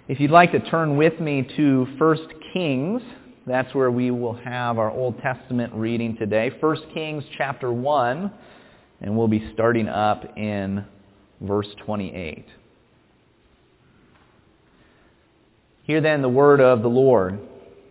If you'd like to turn with me to 1 Kings, that's where we will have our Old Testament reading today. 1 Kings chapter 1, and we'll be starting up in verse 28. Hear then the word of the Lord.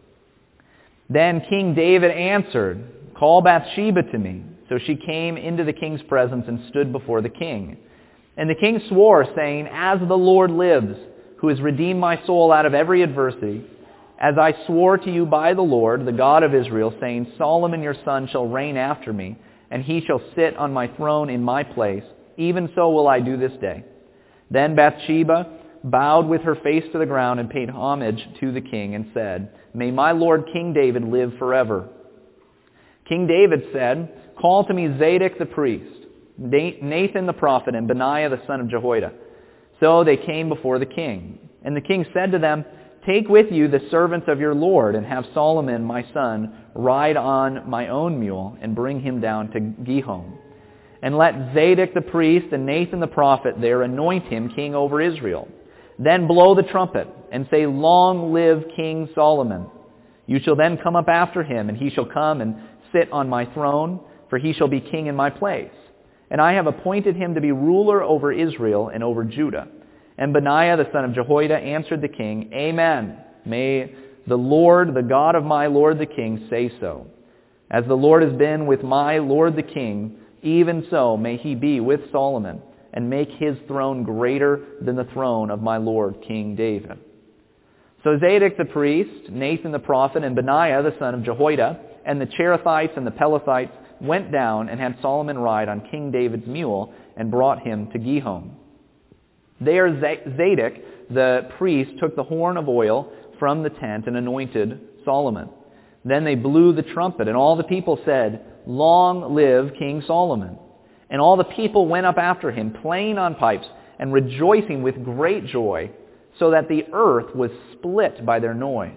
Then King David answered, "Call Bathsheba to me." So she came into the king's presence and stood before the king. And the king swore, saying, "As the Lord lives, who has redeemed my soul out of every adversity, as I swore to you by the Lord, the God of Israel, saying, Solomon your son shall reign after me, and he shall sit on my throne in my place, even so will I do this day." Then Bathsheba bowed with her face to the ground and paid homage to the king and said, "May my lord King David live forever." King David said, "Call to me Zadok the priest, Nathan the prophet, and Benaiah the son of Jehoiada." So they came before the king. And the king said to them, "Take with you the servants of your lord, and have Solomon my son ride on my own mule, and bring him down to Gihon. And let Zadok the priest and Nathan the prophet there anoint him king over Israel. Then blow the trumpet, and say, 'Long live King Solomon.' You shall then come up after him, and he shall come and sit on my throne, for he shall be king in my place. And I have appointed him to be ruler over Israel and over Judah." And Benaiah the son of Jehoiada answered the king, "Amen. May the Lord, the God of my lord the king, say so. As the Lord has been with my lord the king, even so may he be with Solomon, and make his throne greater than the throne of my lord King David." So Zadok the priest, Nathan the prophet, and Benaiah the son of Jehoiada, and the Cherethites and the Pelethites went down and had Solomon ride on King David's mule and brought him to Gihon. There Zadok the priest took the horn of oil from the tent and anointed Solomon. Then they blew the trumpet, and all the people said, "Long live King Solomon." And all the people went up after him, playing on pipes and rejoicing with great joy, so that the earth was split by their noise.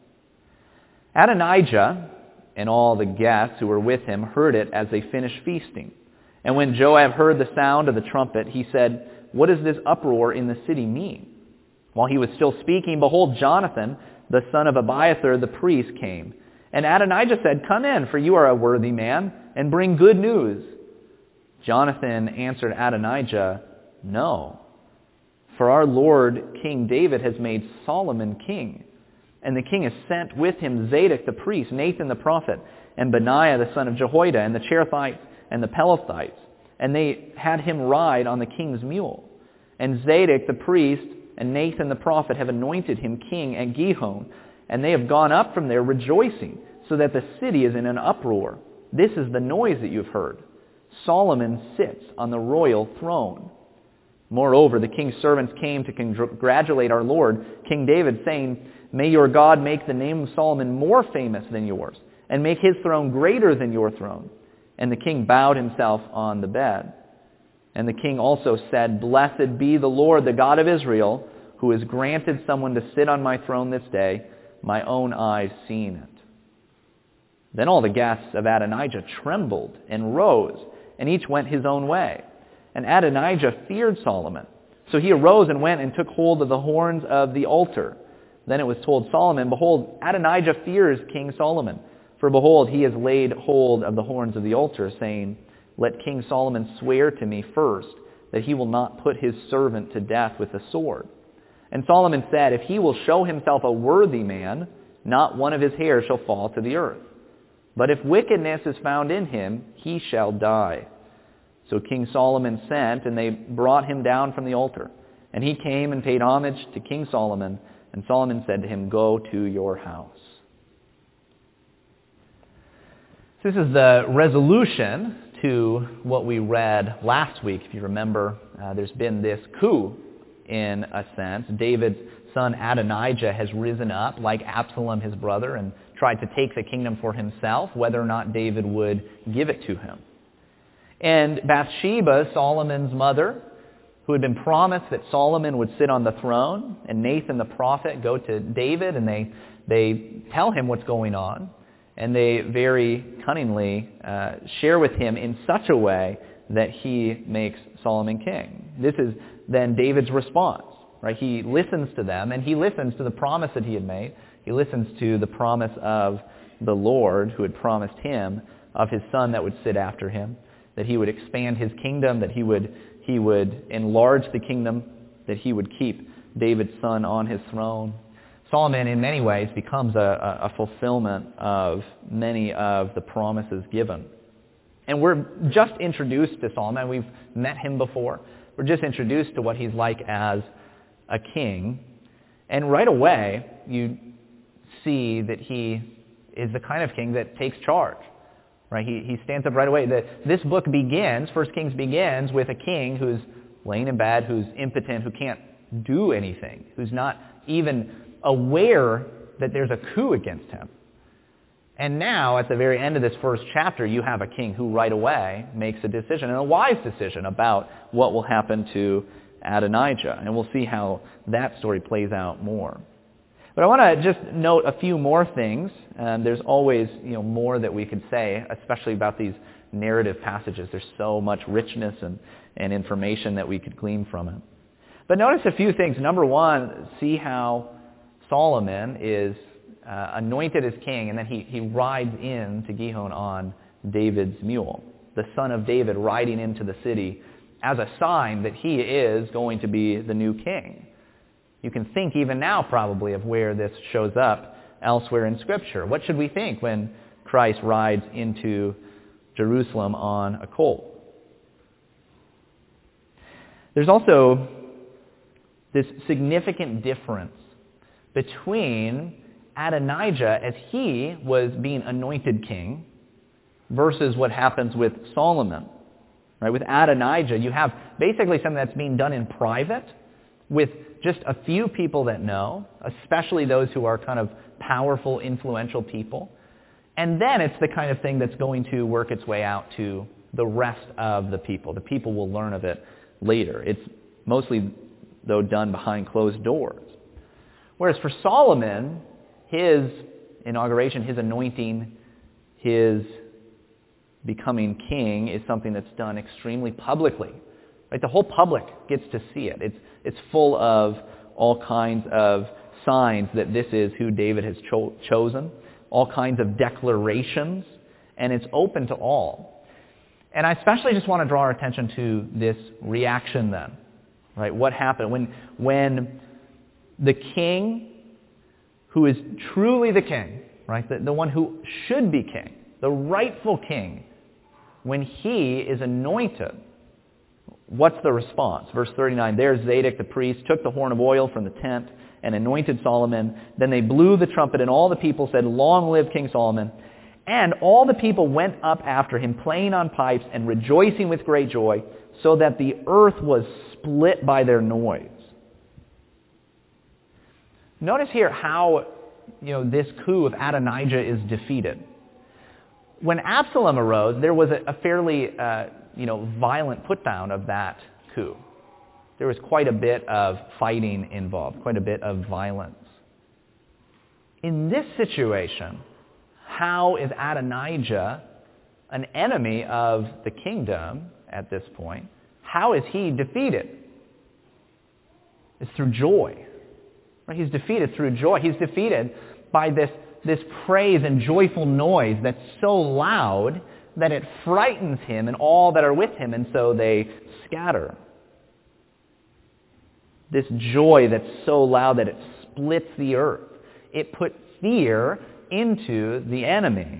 Adonijah and all the guests who were with him heard it as they finished feasting. And when Joab heard the sound of the trumpet, he said, "What does this uproar in the city mean?" While he was still speaking, behold, Jonathan, the son of Abiathar the priest, came. And Adonijah said, "Come in, for you are a worthy man, and bring good news." Jonathan answered Adonijah, "No, for our lord King David has made Solomon king. And the king has sent with him Zadok the priest, Nathan the prophet, and Benaiah the son of Jehoiada, and the Cherethites and the Pelethites. And they had him ride on the king's mule. And Zadok the priest and Nathan the prophet have anointed him king at Gihon. And they have gone up from there rejoicing, so that the city is in an uproar. This is the noise that you have heard. Solomon sits on the royal throne." Moreover, the king's servants came to congratulate our lord, King David, saying, "May your God make the name of Solomon more famous than yours, and make his throne greater than your throne." And the king bowed himself on the bed. And the king also said, "Blessed be the Lord, the God of Israel, who has granted someone to sit on my throne this day, my own eyes seeing it." Then all the guests of Adonijah trembled and rose, and each went his own way. And Adonijah feared Solomon. So he arose and went and took hold of the horns of the altar. Then it was told Solomon, "Behold, Adonijah fears King Solomon. For behold, he has laid hold of the horns of the altar, saying, 'Let King Solomon swear to me first that he will not put his servant to death with the sword.' And Solomon said, 'If he will show himself a worthy man, not one of his hairs shall fall to the earth. But if wickedness is found in him, he shall die.' So King Solomon sent, and they brought him down from the altar. And he came and paid homage to King Solomon. And Solomon said to him, 'Go to your house.'" This is the resolution to what we read last week. If you remember, there's been this coup in a sense. David's son Adonijah has risen up like Absalom, his brother, and tried to take the kingdom for himself, whether or not David would give it to him. And Bathsheba, Solomon's mother, who had been promised that Solomon would sit on the throne, and Nathan the prophet go to David, and they tell him what's going on. And they very cunningly share with him in such a way that he makes Solomon king. This is then David's response. right? He listens to them, and he listens to the promise that he had made. He listens to the promise of the Lord, who had promised him of his son that would sit after him, that he would expand his kingdom, that he would enlarge the kingdom, that he would keep David's son on his throne. Solomon, in many ways, becomes a fulfillment of many of the promises given. And we're just introduced to Solomon. We've met him before. We're just introduced to what he's like as a king. And right away, you see that he is the kind of king that takes charge. Right? He stands up right away. This book begins, 1 Kings begins, with a king who's laying in bed, who's impotent, who can't do anything, who's not even aware that there's a coup against him. And now, at the very end of this first chapter, you have a king who right away makes a decision, and a wise decision, about what will happen to Adonijah. And we'll see how that story plays out more. But I want to just note a few more things. There's always more that we could say, especially about these narrative passages. There's so much richness and information that we could glean from it. But notice a few things. Number one, see how Solomon is anointed as king, and then he rides into Gihon on David's mule, the son of David riding into the city as a sign that he is going to be the new king. You can think even now probably of where this shows up elsewhere in Scripture. What should we think when Christ rides into Jerusalem on a colt? There's also this significant difference between Adonijah as he was being anointed king versus what happens with Solomon. Right? With Adonijah, you have basically something that's being done in private with just a few people that know, especially those who are kind of powerful, influential people. And then it's the kind of thing that's going to work its way out to the rest of the people. The people will learn of it later. It's mostly, though, done behind closed doors. Whereas for Solomon, his inauguration, his anointing, his becoming king is something that's done extremely publicly. Right? The whole public gets to see it. It's full of all kinds of signs that this is who David has chosen, all kinds of declarations, and it's open to all. And I especially just want to draw our attention to this reaction then. Right? What happened when the king, who is truly the king, right? The one who should be king, the rightful king, when he is anointed, what's the response? Verse 39, there Zadok the priest took the horn of oil from the tent and anointed Solomon. Then they blew the trumpet, and all the people said, "Long live King Solomon." And all the people went up after him, playing on pipes and rejoicing with great joy, so that the earth was split by their noise. Notice here how this coup of Adonijah is defeated. When Absalom arose, there was a fairly violent put-down of that coup. There was quite a bit of fighting involved, quite a bit of violence. In this situation, how is Adonijah an enemy of the kingdom at this point? How is he defeated? It's through joy. Right? He's defeated through joy. He's defeated by this praise and joyful noise that's so loud that it frightens him and all that are with him, and so they scatter. This joy that's so loud that it splits the earth. It put fear into the enemy.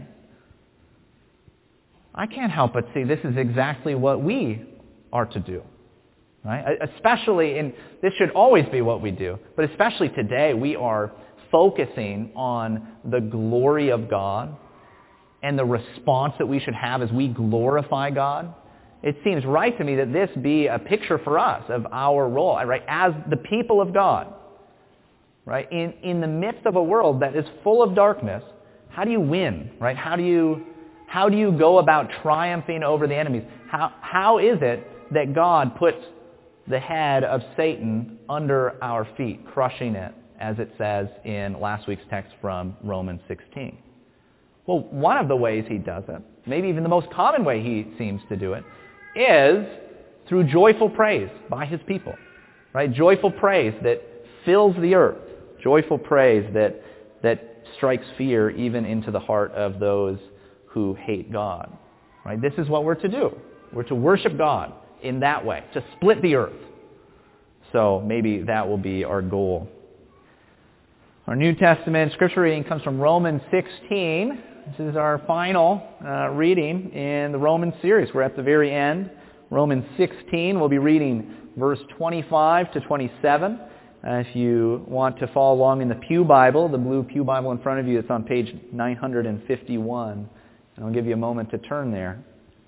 I can't help but see this is exactly what we are to do. Right? Especially, this should always be what we do, but especially today, we are focusing on the glory of God and the response that we should have as we glorify God. It seems right to me that this be a picture for us of our role, right, as the people of God. Right? In the midst of a world that is full of darkness, how do you win? Right? How do you go about triumphing over the enemies? How is it that God puts the head of Satan under our feet, crushing it, as it says in last week's text from Romans 16? Well, one of the ways he does it, maybe even the most common way he seems to do it, is through joyful praise by his people. right? Joyful praise that fills the earth. Joyful praise that strikes fear even into the heart of those who hate God. Right? This is what we're to do. We're to worship God in that way, to split the earth. So maybe that will be our goal. Our New Testament scripture reading comes from Romans 16. This is our final reading in the Romans series. We're at the very end. Romans 16, we'll be reading verse 25 to 27. If you want to follow along in the Pew Bible, the blue Pew Bible in front of you, it's on page 951. And I'll give you a moment to turn there.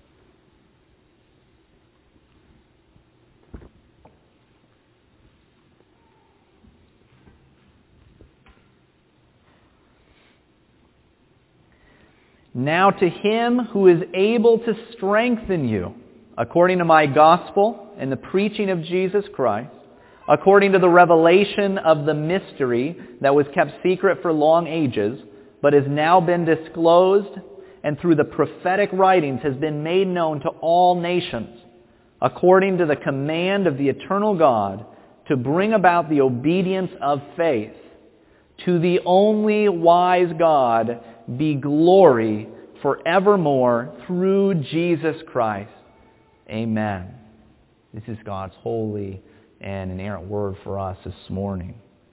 Now to him who is able to strengthen you, according to my gospel and the preaching of Jesus Christ, according to the revelation of the mystery that was kept secret for long ages, but has now been disclosed, and through the prophetic writings has been made known to all nations, according to the command of the eternal God, to bring about the obedience of faith. To the only wise God be glory forevermore through Jesus Christ. Amen. This is God's holy and inerrant word for us this morning.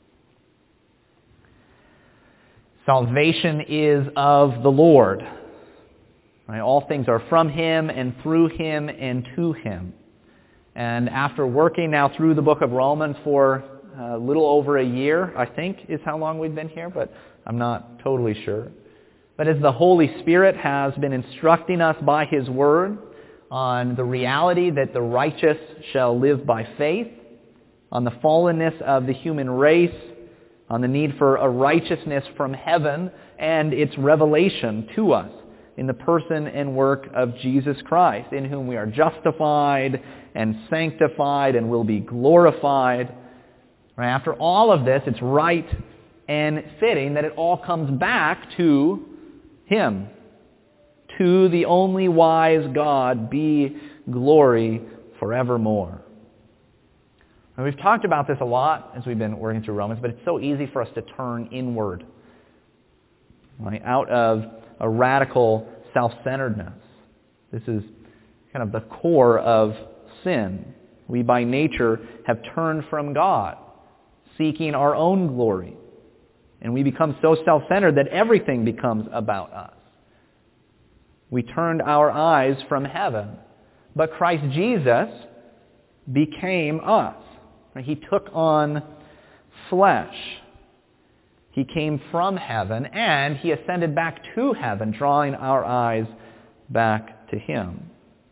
Salvation is of the Lord. Right? All things are from Him and through Him and to Him. And after working now through the book of Romans for a little over a year, I think, is how long we've been here, but I'm not totally sure. But as the Holy Spirit has been instructing us by His Word on the reality that the righteous shall live by faith, on the fallenness of the human race, on the need for a righteousness from heaven and its revelation to us in the person and work of Jesus Christ, in whom we are justified and sanctified and will be glorified. Right? After all of this, it's right and fitting that it all comes back to Him. To the only wise God be glory forevermore. And we've talked about this a lot as we've been working through Romans, but it's so easy for us to turn inward, right? Out of a radical self-centeredness. This is kind of the core of sin. We by nature have turned from God, seeking our own glory. And we become so self-centered that everything becomes about us. We turned our eyes from heaven. But Christ Jesus became us. He took on flesh. He came from heaven and He ascended back to heaven, drawing our eyes back to Him.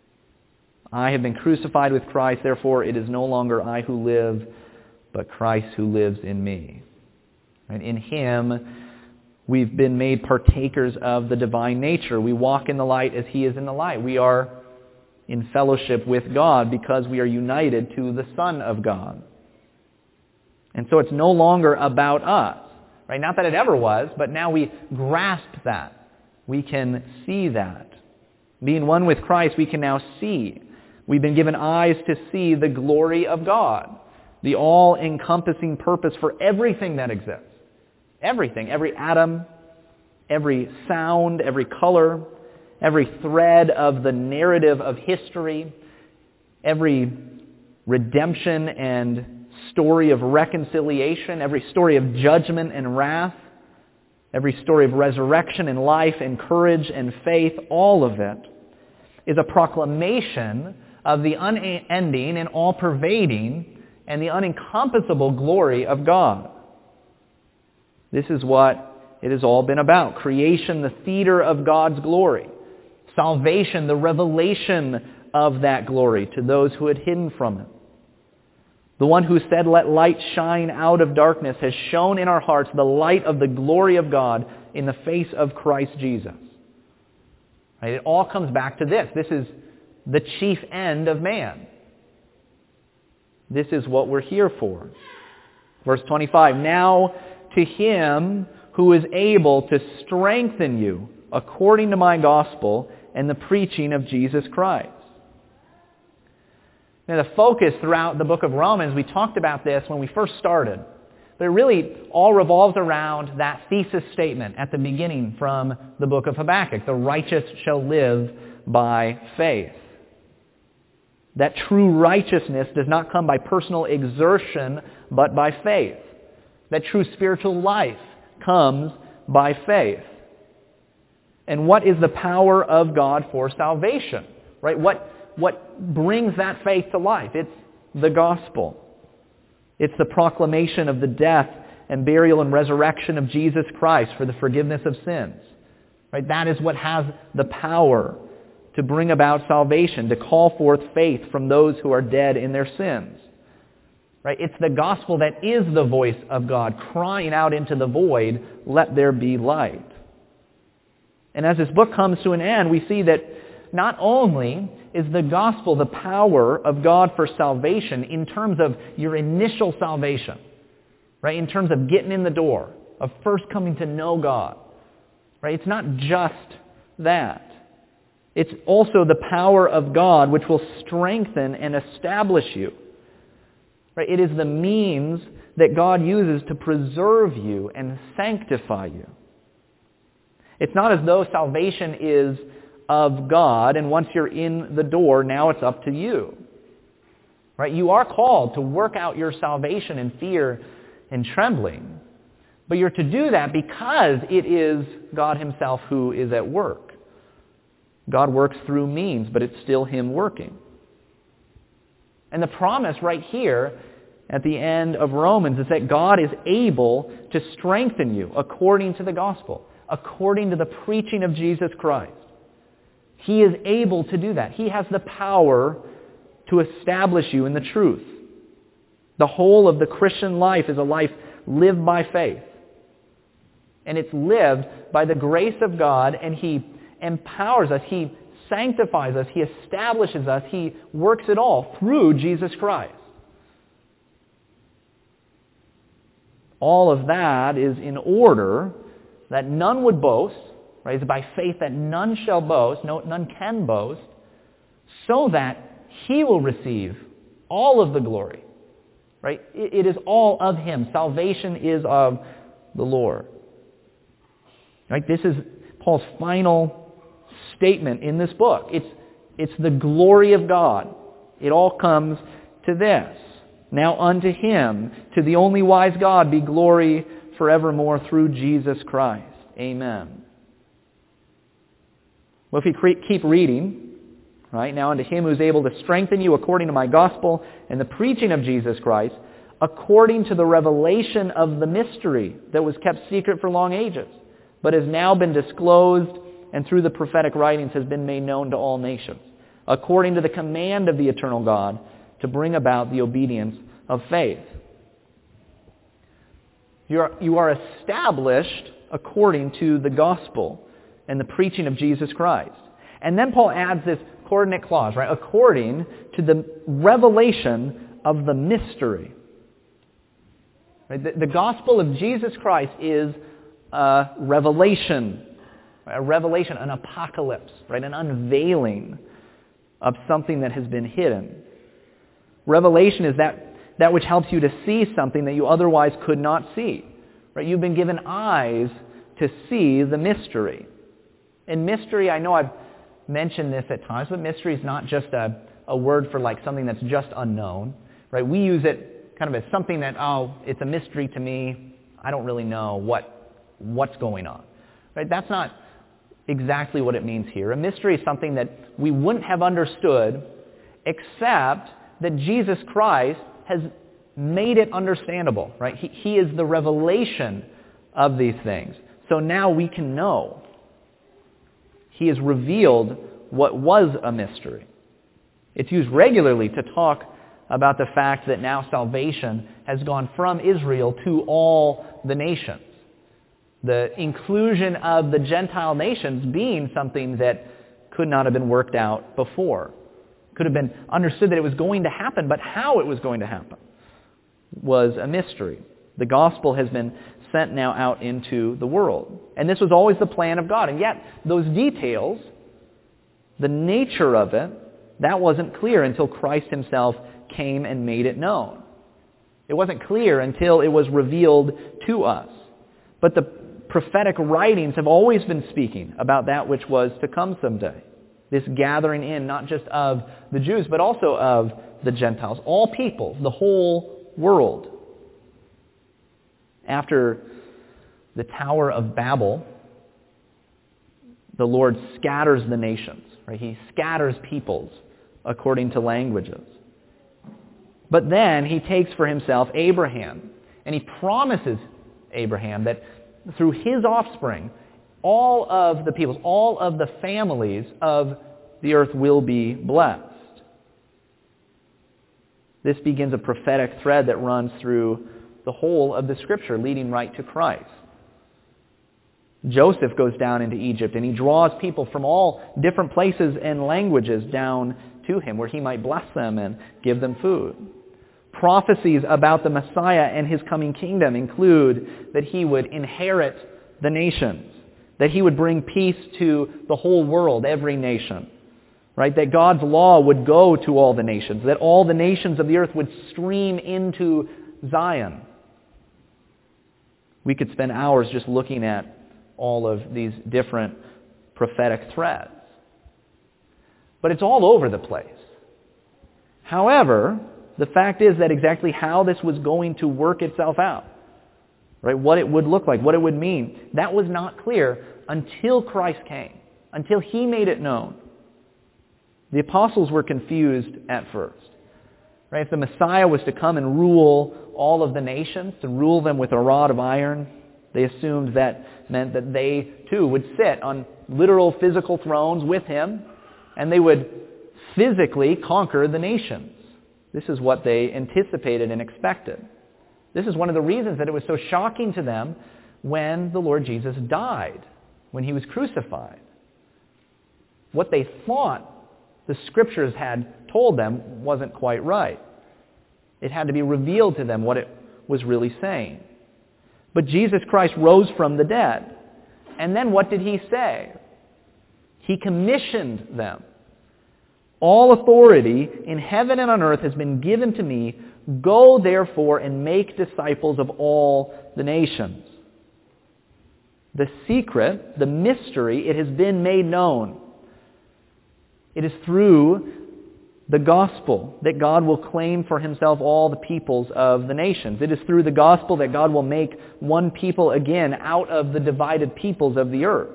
I have been crucified with Christ, therefore it is no longer I who live, but Christ who lives in me. And in Him, we've been made partakers of the divine nature. We walk in the light as He is in the light. We are in fellowship with God because we are united to the Son of God. And so it's no longer about us. Right? Not that it ever was, but now we grasp that. We can see that. Being one with Christ, we can now see. We've been given eyes to see the glory of God, the all-encompassing purpose for everything that exists. Everything, every atom, every sound, every color, every thread of the narrative of history, every redemption and story of reconciliation, every story of judgment and wrath, every story of resurrection and life and courage and faith, all of it is a proclamation of the unending and all-pervading and the unencompassable glory of God. This is what it has all been about. Creation, the theater of God's glory. Salvation, the revelation of that glory to those who had hidden from it. The one who said, "Let light shine out of darkness," has shone in our hearts the light of the glory of God in the face of Christ Jesus. Right? It all comes back to this. This is the chief end of man. This is what we're here for. Verse 25, "Now to Him who is able to strengthen you according to my gospel and the preaching of Jesus Christ." Now, the focus throughout the book of Romans, we talked about this when we first started, but it really all revolves around that thesis statement at the beginning from the book of Habakkuk, the righteous shall live by faith. That true righteousness does not come by personal exertion, but by faith. That true spiritual life comes by faith. And what is the power of God for salvation? Right? What brings that faith to life? It's the gospel. It's the proclamation of the death and burial and resurrection of Jesus Christ for the forgiveness of sins. Right? That is what has the power to bring about salvation, to call forth faith from those who are dead in their sins. Right? It's the gospel that is the voice of God crying out into the void, let there be light. And as this book comes to an end, we see that not only is the gospel the power of God for salvation in terms of your initial salvation, right? In terms of getting in the door, of first coming to know God, right? It's not just that. It's also the power of God which will strengthen and establish you. Right? It is the means that God uses to preserve you and sanctify you. It's not as though salvation is of God, and once you're in the door, now it's up to you. Right? You are called to work out your salvation in fear and trembling, but you're to do that because it is God Himself who is at work. God works through means, but it's still Him working. And the promise right here at the end of Romans is that God is able to strengthen you according to the gospel, according to the preaching of Jesus Christ. He is able to do that. He has the power to establish you in the truth. The whole of the Christian life is a life lived by faith. And it's lived by the grace of God, and He empowers us, He sanctifies us, He establishes us, He works it all through Jesus Christ. All of that is in order that none would boast, right? It's by faith that none shall boast, none can boast, so that He will receive all of the glory, right? It is all of Him. Salvation is of the Lord. Right? This is Paul's final statement in this book. It's the glory of God. It all comes to this. Now unto Him, to the only wise God, be glory forevermore through Jesus Christ. Amen. Well, if we keep reading, right, now unto Him who is able to strengthen you according to my gospel and the preaching of Jesus Christ, according to the revelation of the mystery that was kept secret for long ages, but has now been disclosed and through the prophetic writings has been made known to all nations, according to the command of the eternal God, to bring about the obedience of faith. You are established according to the gospel and the preaching of Jesus Christ. And then Paul adds this coordinate clause, right? According to the revelation of the mystery. Right? The gospel of Jesus Christ is a revelation, an apocalypse, right? An unveiling of something that has been hidden. Revelation is that which helps you to see something that you otherwise could not see. Right? You've been given eyes to see the mystery. And mystery, I know I've mentioned this at times, but mystery is not just a word for like something that's just unknown. Right? We use it kind of as something that, it's a mystery to me. I don't really know what's going on. Right? That's not exactly what it means here. A mystery is something that we wouldn't have understood except that Jesus Christ has made it understandable, right? He is the revelation of these things. So now we can know. He has revealed what was a mystery. It's used regularly to talk about the fact that now salvation has gone from Israel to all the nations. The inclusion of the Gentile nations being something that could not have been worked out before. Could have been understood that it was going to happen, but how it was going to happen was a mystery. The gospel has been sent now out into the world. And this was always the plan of God. And yet, those details, the nature of it, That wasn't clear until Christ himself came and made it known. It wasn't clear until it was revealed to us. But the prophetic writings have always been speaking about that which was to come someday. This gathering in, not just of the Jews, but also of the Gentiles. All peoples, the whole world. After the Tower of Babel, the Lord scatters the nations. Right? He scatters peoples according to languages. But then he takes for himself Abraham, and he promises Abraham that through his offspring, all of the peoples, all of the families of the earth will be blessed. This begins a prophetic thread that runs through the whole of the Scripture, leading right to Christ. Joseph goes down into Egypt, and he draws people from all different places and languages down to him, where he might bless them and give them food. Prophecies about the Messiah and his coming kingdom include that he would inherit the nations, that he would bring peace to the whole world, every nation, right? That God's law would go to all the nations, that all the nations of the earth would stream into Zion. We could spend hours just looking at all of these different prophetic threads. But it's all over the place. However, the fact is that exactly how this was going to work itself out, right? What it would look like, what it would mean, that was not clear until Christ came, until he made it known. The apostles were confused at first. Right? If the Messiah was to come and rule all of the nations, to rule them with a rod of iron, they assumed that meant that they too would sit on literal physical thrones with him, and they would physically conquer the nations. This is what they anticipated and expected. This is one of the reasons that it was so shocking to them when the Lord Jesus died, when he was crucified. What they thought the Scriptures had told them wasn't quite right. It had to be revealed to them what it was really saying. But Jesus Christ rose from the dead. And then what did he say? He commissioned them. All authority in heaven and on earth has been given to me. Go therefore and make disciples of all the nations. The secret, the mystery, it has been made known. It is through the gospel that God will claim for himself all the peoples of the nations. It is through the gospel that God will make one people again out of the divided peoples of the earth.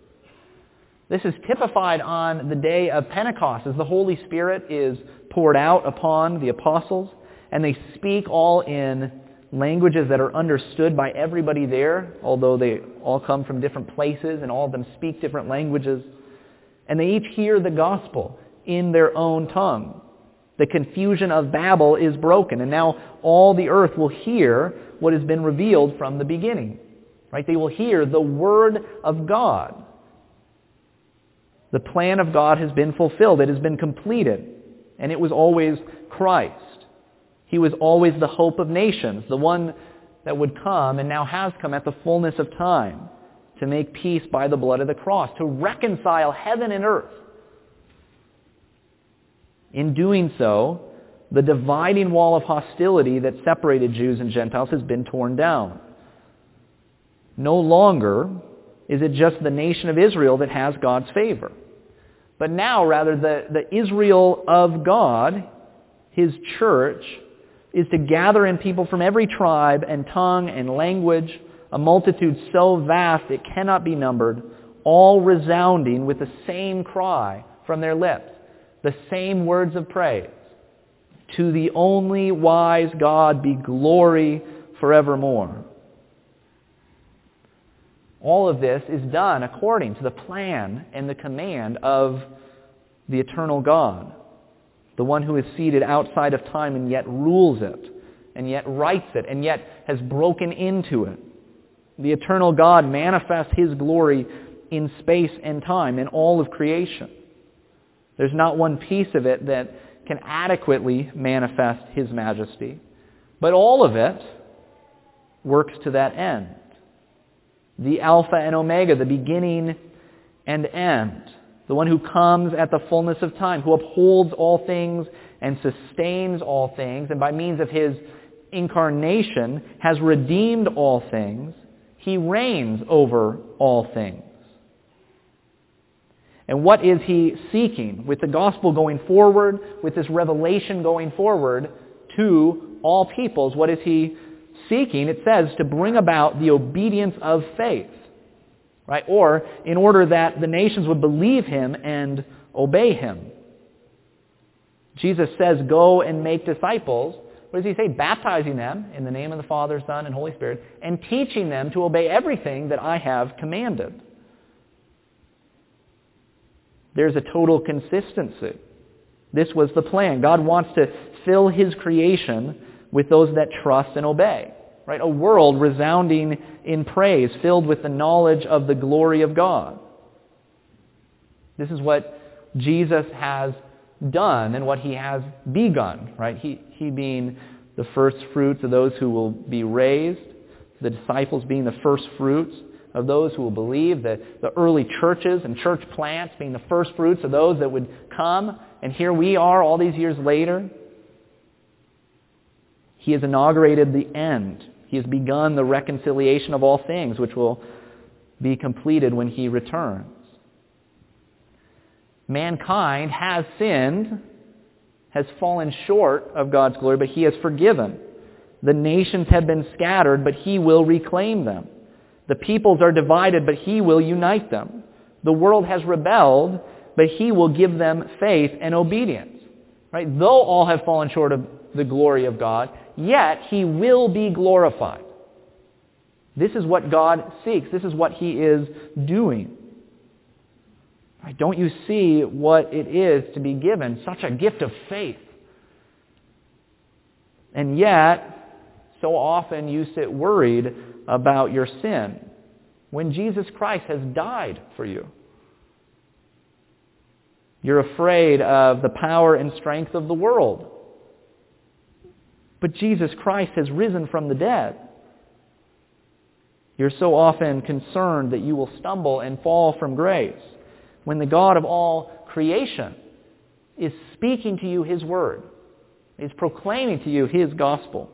This is typified on the day of Pentecost as the Holy Spirit is poured out upon the apostles, and they speak all in languages that are understood by everybody there, although they all come from different places and all of them speak different languages. And they each hear the gospel in their own tongue. The confusion of Babel is broken, and now all the earth will hear what has been revealed from the beginning. Right? They will hear the Word of God. The plan of God has been fulfilled. It has been completed. And it was always Christ. He was always the hope of nations, the one that would come and now has come at the fullness of time to make peace by the blood of the cross, to reconcile heaven and earth. In doing so, the dividing wall of hostility that separated Jews and Gentiles has been torn down. No longer is it just the nation of Israel that has God's favor. But now, rather, the Israel of God, his church, is to gather in people from every tribe and tongue and language, a multitude so vast it cannot be numbered, all resounding with the same cry from their lips, the same words of praise. To the only wise God be glory forevermore. All of this is done according to the plan and the command of the eternal God, the one who is seated outside of time and yet rules it, and yet writes it, and yet has broken into it. The eternal God manifests his glory in space and time, in all of creation. There's not one piece of it that can adequately manifest his majesty, but all of it works to that end. The Alpha and Omega, the beginning and end, the one who comes at the fullness of time, who upholds all things and sustains all things, and by means of his incarnation has redeemed all things. He reigns over all things. And what is he seeking? With the gospel going forward, with this revelation going forward to all peoples, what is he seeking? It says to bring about the obedience of faith. Right? Or in order that the nations would believe him and obey him. Jesus says, go and make disciples. What does he say? Baptizing them in the name of the Father, Son, and Holy Spirit, and teaching them to obey everything that I have commanded. There's a total consistency. This was the plan. God wants to fill his creation with those that trust and obey. Right? A world resounding in praise, filled with the knowledge of the glory of God. This is what Jesus has done and what he has begun. Right? He being the first fruits of those who will be raised, the disciples being the first fruits of those who will believe, the early churches and church plants being the first fruits of those that would come, and here we are all these years later. He has inaugurated the end. He has begun the reconciliation of all things, which will be completed when he returns. Mankind has sinned, has fallen short of God's glory, but he has forgiven. The nations have been scattered, but he will reclaim them. The peoples are divided, but he will unite them. The world has rebelled, but he will give them faith and obedience. Right? Though all have fallen short of the glory of God, yet he will be glorified. This is what God seeks. This is what he is doing. Right? Don't you see what it is to be given such a gift of faith? And yet, so often you sit worried about your sin when Jesus Christ has died for you. You're afraid of the power and strength of the world. But Jesus Christ has risen from the dead. You're so often concerned that you will stumble and fall from grace when the God of all creation is speaking to you his word, is proclaiming to you his gospel.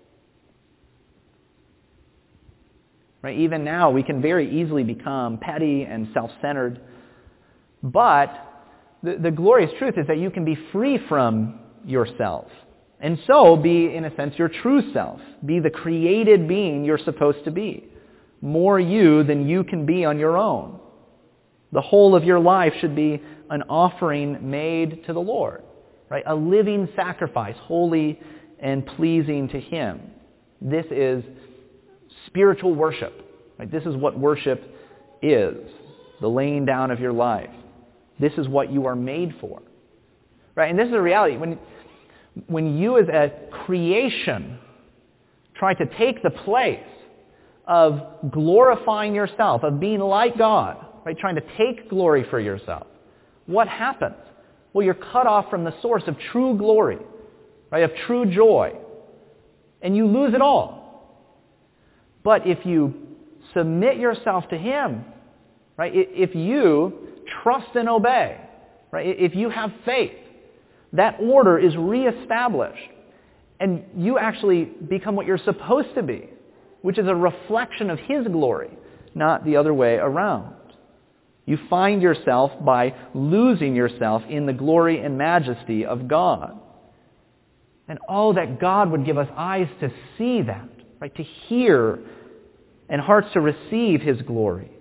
Right? Even now, we can very easily become petty and self-centered. But the glorious truth is that you can be free from yourself. And so be, in a sense, your true self. Be the created being you're supposed to be. More you than you can be on your own. The whole of your life should be an offering made to the Lord. Right? A living sacrifice, holy and pleasing to him. This is spiritual worship. Right? This is what worship is. The laying down of your life. This is what you are made for. Right? And this is a reality. When you as a creation try to take the place of glorifying yourself, of being like God, right? Trying to take glory for yourself, what happens? Well, you're cut off from the source of true glory, right? Of true joy. And you lose it all. But if you submit yourself to him, right? If you trust and obey, right? If you have faith, that order is reestablished. And you actually become what you're supposed to be, which is a reflection of his glory, not the other way around. You find yourself by losing yourself in the glory and majesty of God. And oh, that God would give us eyes to see that, right? To hear and hearts to receive his glory.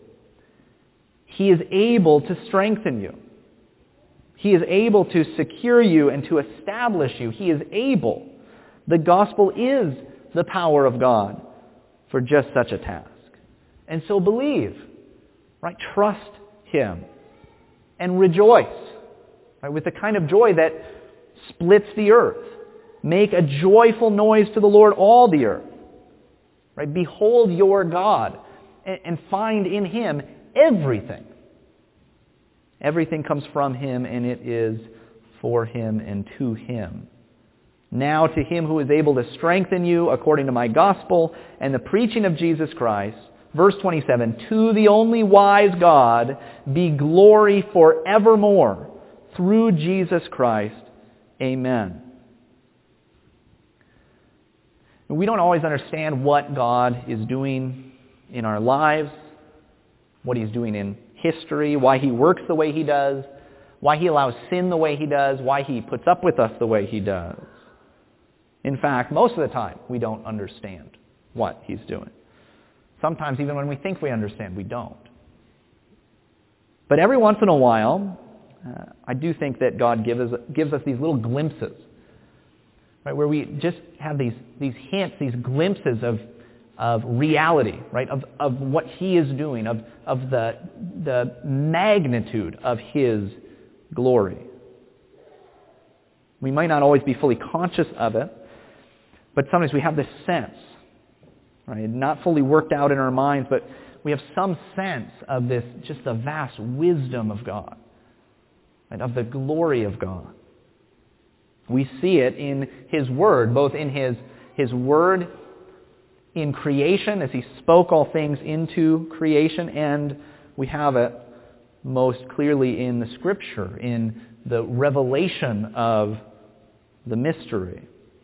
He is able to strengthen you. He is able to secure you and to establish you. He is able. The gospel is the power of God for just such a task. And so believe, right? Trust him and rejoice, right? With the kind of joy that splits the earth. Make a joyful noise to the Lord, all the earth. Right? Behold your God and find in him everything. Everything comes from him, and it is for him and to him. Now to him who is able to strengthen you according to my gospel and the preaching of Jesus Christ, Verse 27, to the only wise God be glory forevermore, through Jesus Christ. Amen. We don't always understand what God is doing in our lives, what He's doing in history, why He works the way He does, why He allows sin the way He does, why He puts up with us the way He does. In fact, most of the time, we don't understand what He's doing. Sometimes even when we think we understand, we don't. But every once in a while, I do think that God gives us these little glimpses, right, where we just have these hints, these glimpses of reality, right, of what He is doing, of the magnitude of His glory. We might not always be fully conscious of it, but sometimes we have this sense, right, not fully worked out in our minds, but we have some sense of this, just the vast wisdom of God, and of the glory of God. We see it in His Word, both in His Word in creation, as He spoke all things into creation, and we have it most clearly in the Scripture, in the revelation of the mystery.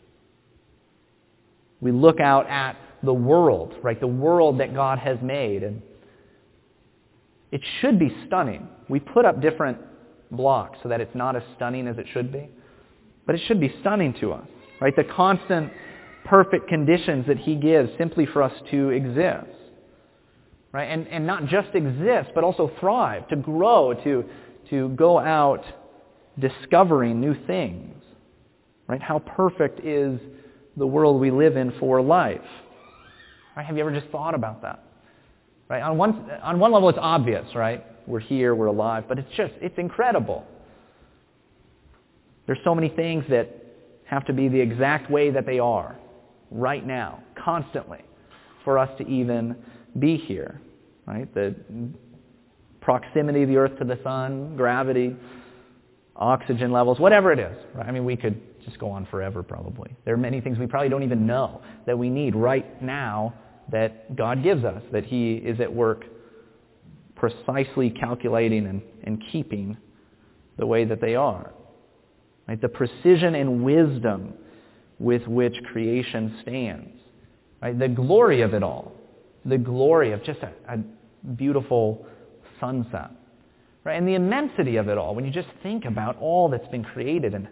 We look out at the world, right? The world that God has made, and it should be stunning. We put up different blocks so that it's not as stunning as it should be, but it should be stunning to us, right? The constant, perfect conditions that He gives simply for us to exist, right? And not just exist, but also thrive, to grow, to go out discovering new things, right? How perfect is the world we live in for life? Right? Have you ever just thought about that? Right? On one level, it's obvious, right? We're here, we're alive, but it's incredible. There's so many things that have to be the exact way that they are right now, constantly, for us to even be here, right? The proximity of the earth to the sun, gravity, oxygen levels, whatever it is, right? I mean, we could just go on forever, probably. There are many things we probably don't even know that we need right now that God gives us, that He is at work precisely calculating and keeping the way that they are. Right? The precision and wisdom with which creation stands. Right? The glory of it all. The glory of just a beautiful sunset. Right? And the immensity of it all, when you just think about all that's been created and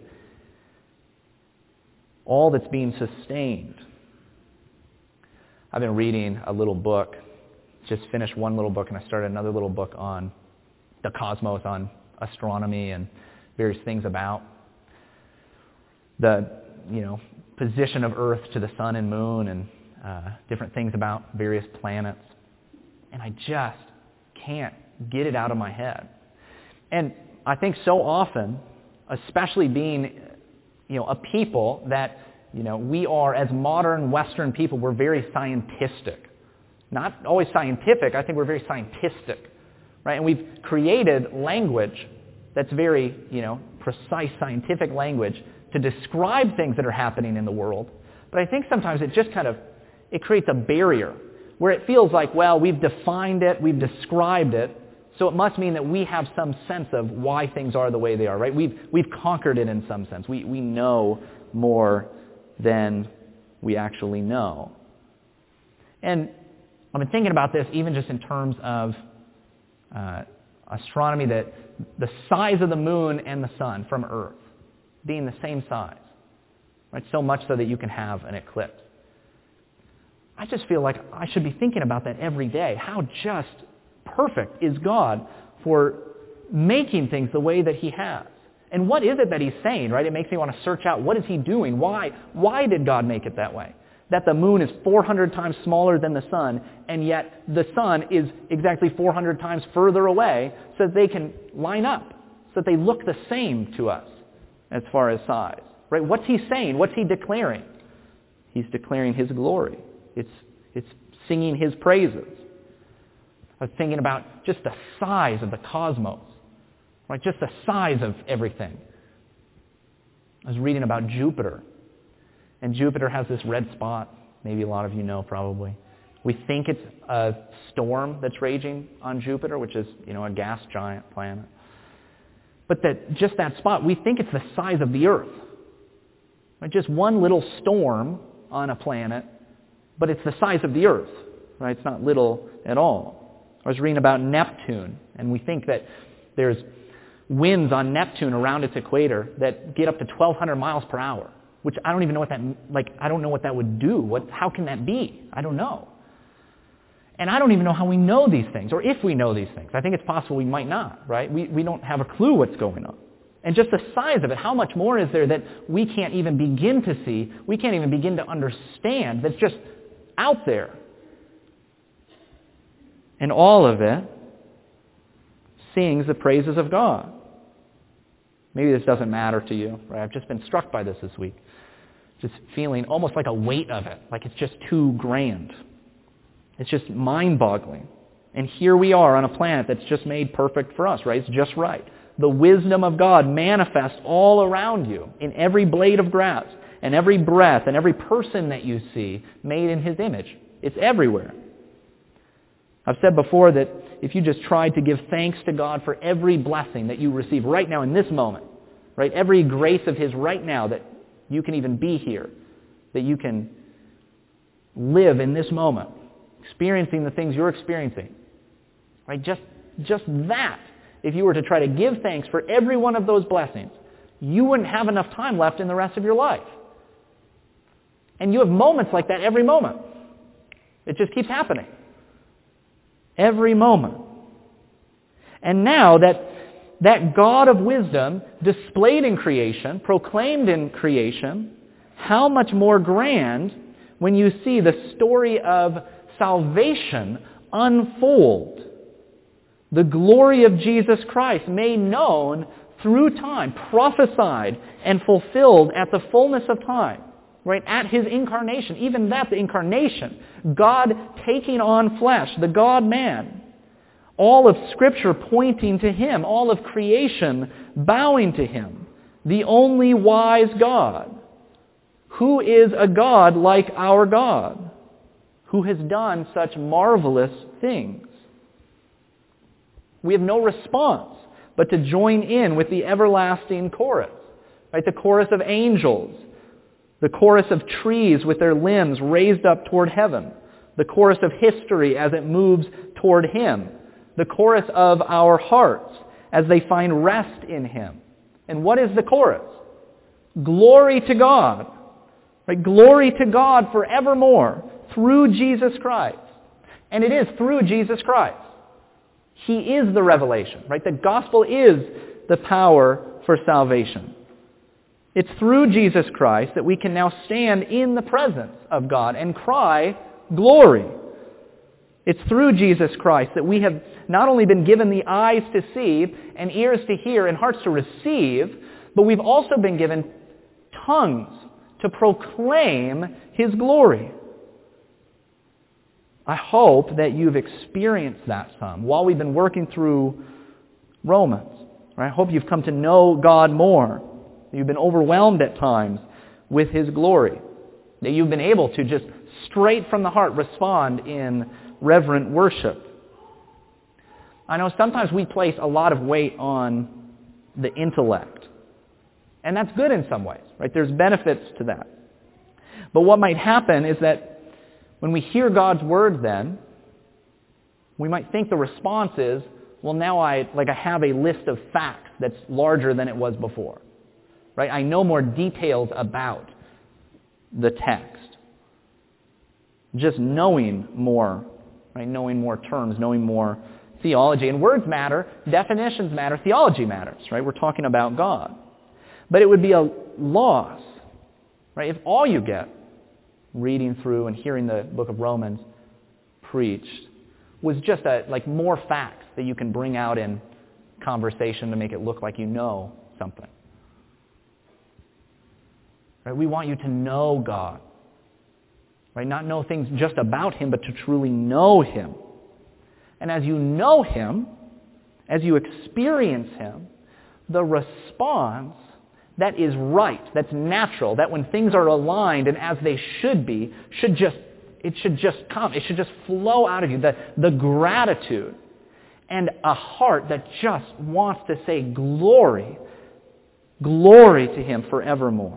all that's being sustained. I've been reading a little book, just finished one little book, and I started another little book on the cosmos, on astronomy and various things about the, position of Earth to the sun and moon and different things about various planets. And I just can't get it out of my head. And I think so often, especially being, a people that, we are, as modern Western people, we're very scientistic. Not always scientific, I think we're very scientistic. Right? And we've created language that's very, precise scientific language to describe things that are happening in the world. But I think sometimes it creates a barrier where it feels like, well, we've defined it, we've described it, so it must mean that we have some sense of why things are the way they are, right? We've conquered it in some sense. We know more than we actually know. And I've been thinking about this even just in terms of astronomy, that the size of the moon and the sun from Earth being the same size, right? So much so that you can have an eclipse. I just feel like I should be thinking about that every day. How just perfect is God for making things the way that He has? And what is it that He's saying, right? It makes me want to search out, what is He doing? Why did God make it that way? That the moon is 400 times smaller than the sun, and yet the sun is exactly 400 times further away, so that they can line up, so that they look the same to us as far as size. Right? What's He saying? What's He declaring? He's declaring His glory. It's singing His praises. I was thinking about just the size of the cosmos, right? Just the size of everything. I was reading about Jupiter, and Jupiter has this red spot, maybe a lot of you know probably, We think it's a storm that's raging on Jupiter, which is, a gas giant planet. But just that spot, we think it's the size of the Earth. Right? Just one little storm on a planet, but it's the size of the Earth. Right? It's not little at all. I was reading about Neptune, and we think that there's winds on Neptune around its equator that get up to 1,200 miles per hour, which I don't even know what that, I don't know what that would do. How can that be? I don't know. And I don't even know how we know these things, or if we know these things. I think it's possible we might not, right? We don't have a clue what's going on. And just the size of it, how much more is there that we can't even begin to see, we can't even begin to understand, that's just out there. And all of it sings the praises of God. Maybe this doesn't matter to you, right? I've just been struck by this week. Just feeling almost like a weight of it, like it's just too grand. It's just mind-boggling. And here we are on a planet that's just made perfect for us, right? It's just right. The wisdom of God manifests all around you in every blade of grass and every breath and every person that you see made in His image. It's everywhere. I've said before that if you just tried to give thanks to God for every blessing that you receive right now in this moment, right? Every grace of His right now that you can even be here, that you can live in this moment, experiencing the things you're experiencing, right? Just that, if you were to try to give thanks for every one of those blessings, you wouldn't have enough time left in the rest of your life. And you have moments like that every moment. It just keeps happening. Every moment. And now that God of wisdom displayed in creation, proclaimed in creation, how much more grand when you see the story of salvation unfold. The glory of Jesus Christ made known through time, prophesied and fulfilled at the fullness of time. Right, at His incarnation, even that, the incarnation, God taking on flesh, the God-man, all of Scripture pointing to Him, all of creation bowing to Him, the only wise God. Who is a God like our God, who has done such marvelous things? We have no response but to join in with the everlasting chorus, right? The chorus of angels, the chorus of trees with their limbs raised up toward heaven, the chorus of history as it moves toward Him, the chorus of our hearts as they find rest in Him. And what is the chorus? Glory to God. Right? Glory to God forevermore through Jesus Christ. And it is through Jesus Christ. He is the revelation. Right? The gospel is the power for salvation. It's through Jesus Christ that we can now stand in the presence of God and cry, glory. It's through Jesus Christ that we have not only been given the eyes to see and ears to hear and hearts to receive, but we've also been given tongues to proclaim His glory. I hope that you've experienced that some while we've been working through Romans. Right? I hope you've come to know God more. You've been overwhelmed at times with His glory. That you've been able to just straight from the heart respond in reverent worship. I know sometimes we place a lot of weight on the intellect. And that's good in some ways, right? There's benefits to that. But what might happen is that when we hear God's word then, we might think the response is, well, now I have a list of facts that's larger than it was before. Right? I know more details about the text. Just knowing more, right? Knowing more terms, knowing more theology. And words matter, definitions matter, theology matters, right? We're talking about God. But it would be a loss, right? If all you get reading through and hearing the book of Romans preached was just more facts that you can bring out in conversation to make it look like you know something. Right? We want you to know God. Right? Not know things just about Him, but to truly know Him. And as you know Him, as you experience Him, the response that is right, that's natural, that when things are aligned and as they should be, should just It should just come. It should just flow out of you. The gratitude and a heart that just wants to say glory, glory to Him forevermore.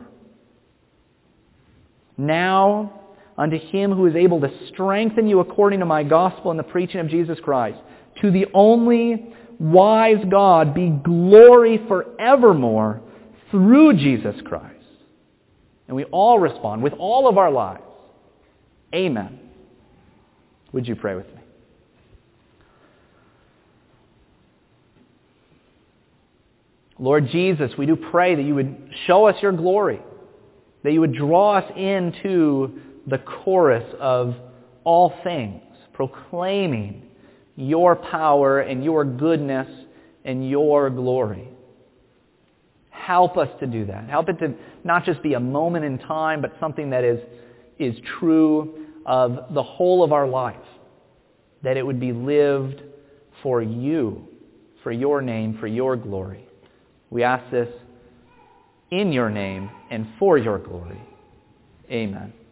Now, unto Him who is able to strengthen you according to my gospel and the preaching of Jesus Christ, to the only wise God be glory forevermore through Jesus Christ. And we all respond with all of our lives. Amen. Would you pray with me? Lord Jesus, we do pray that you would show us your glory, that you would draw us into the chorus of all things, proclaiming your power and your goodness and your glory. Help us to do that. Help it to not just be a moment in time, but something that is true of the whole of our life. That it would be lived for you, for your name, for your glory. We ask this in your name and for your glory. Amen.